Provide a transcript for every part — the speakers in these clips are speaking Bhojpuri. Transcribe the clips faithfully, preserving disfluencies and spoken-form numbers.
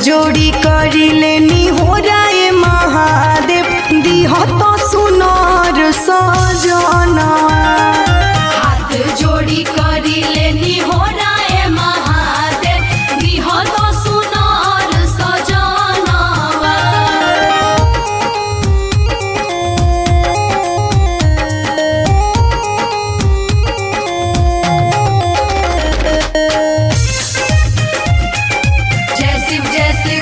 जोड़ी करिले निहोराए महादेव दिह तो सुनर सजना। हाथ जोड़ी करिले निहोराए महादेव दिह तो सुनर सजनवा। जय शिव जय शिव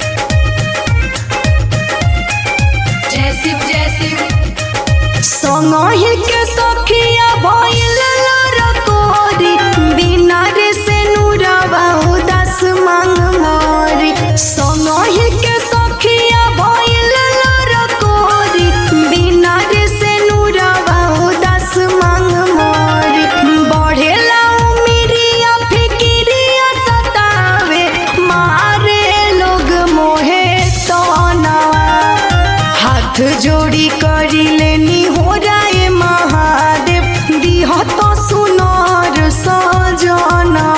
जय शिव जय शिव। संगहि के सखिया भइल लरकोरी बिना रे से नुरवा उदास मांग मोरी। संगहि के सखिया भइल लरकोरी बिना रे से नुरवा उदास मांग मोरी। बढ़ेला उमिरिया फिकिरिया सतावे मारे लोग मोहे तनावा। हाथ जोड़ी करिले निहोराए महादेव दिह तो सुनर सजना।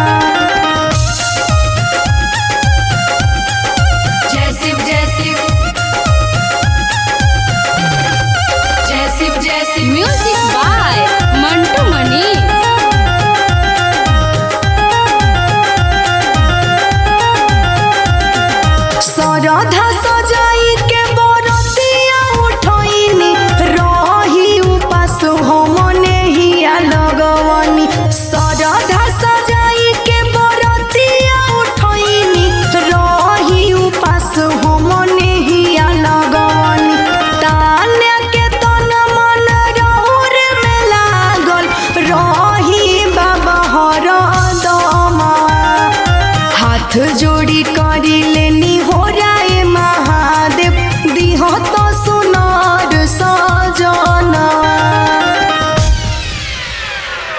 जय शिव जय शिव जय शिव जय शिव। Music by Mantu Mani. सरधा सजाई के बरतिया उठैनी रही उपास हमने हिया लगवनी। सरधा सजाई के बरतिया उठैनी रही उपास हमने हिया लगवनी। तान्या के तन मन रहुर में लागल रही बाबा हरदम। हाथ जो